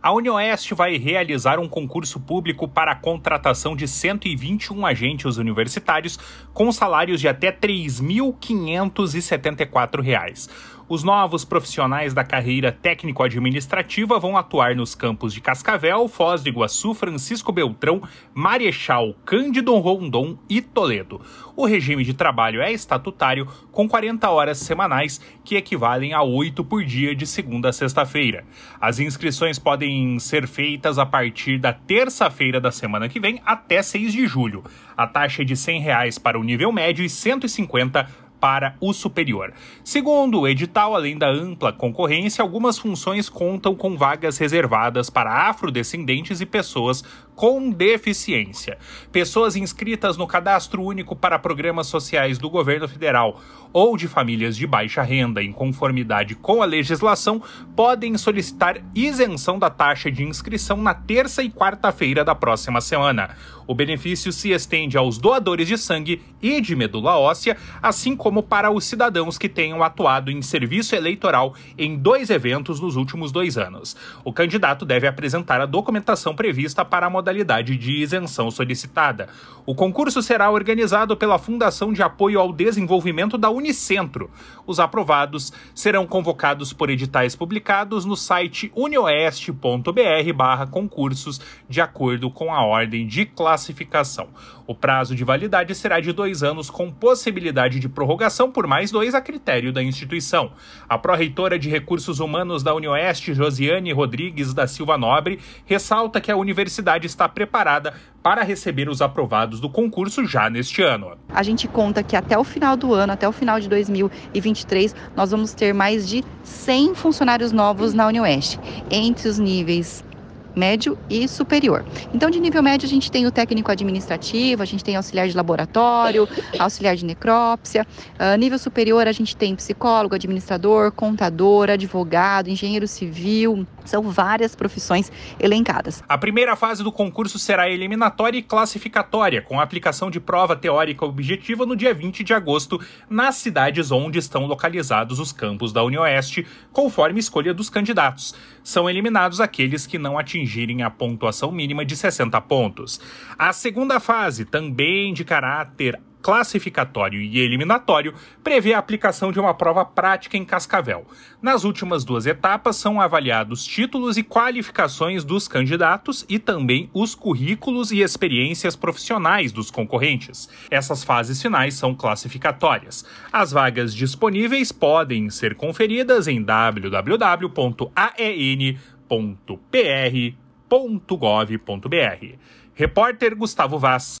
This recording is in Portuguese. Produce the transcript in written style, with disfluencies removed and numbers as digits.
A UniOeste vai realizar um concurso público para a contratação de 121 agentes universitários com salários de até R$ 3.574. Os novos profissionais da carreira técnico-administrativa vão atuar nos campos de Cascavel, Foz do Iguaçu, Francisco Beltrão, Marechal, Cândido Rondon e Toledo. O regime de trabalho é estatutário, com 40 horas semanais, que equivalem a 8 por dia de segunda a sexta-feira. As inscrições podem ser feitas a partir da terça-feira da semana que vem até 6 de julho. A taxa é de R$ 100 para o nível médio e R$ 150 para o superior. Segundo o edital, além da ampla concorrência, algumas funções contam com vagas reservadas para afrodescendentes e pessoas com deficiência. Pessoas inscritas no Cadastro Único para Programas Sociais do Governo Federal ou de famílias de baixa renda, em conformidade com a legislação, podem solicitar isenção da taxa de inscrição na terça e quarta-feira da próxima semana. O benefício se estende aos doadores de sangue e de medula óssea, assim como para os cidadãos que tenham atuado em serviço eleitoral em 2 eventos nos últimos 2 anos. O candidato deve apresentar a documentação prevista para a modalidade de isenção solicitada. O concurso será organizado pela Fundação de Apoio ao Desenvolvimento da Unicentro. Os aprovados serão convocados por editais publicados no site unioeste.br/concursos, de acordo com a ordem de classificação. O prazo de validade será de 2 anos, com possibilidade de prorrogação por mais 2 a critério da instituição. A pró-reitora de Recursos Humanos da UniOeste, Josiane Rodrigues da Silva Nobre, ressalta que a universidade está preparada para receber os aprovados do concurso já neste ano. A gente conta que até o final do ano, até o final de 2023, nós vamos ter mais de 100 funcionários novos na UniOeste, entre os níveis médio e superior. Então, de nível médio, a gente tem o técnico administrativo, a gente tem auxiliar de laboratório, auxiliar de necrópsia. Nível superior, a gente tem psicólogo, administrador, contador, advogado, engenheiro civil. São várias profissões elencadas. A primeira fase do concurso será eliminatória e classificatória, com a aplicação de prova teórica objetiva no dia 20 de agosto, nas cidades onde estão localizados os campos da UniOeste, conforme escolha dos candidatos. São eliminados aqueles que não atingirem a pontuação mínima de 60 pontos. A segunda fase, também de caráter classificatório e eliminatório, prevê a aplicação de uma prova prática em Cascavel. Nas últimas 2 etapas são avaliados títulos e qualificações dos candidatos e também os currículos e experiências profissionais dos concorrentes. Essas fases finais são classificatórias. As vagas disponíveis podem ser conferidas em www.aen.pr.gov.br. Repórter Gustavo Vaz.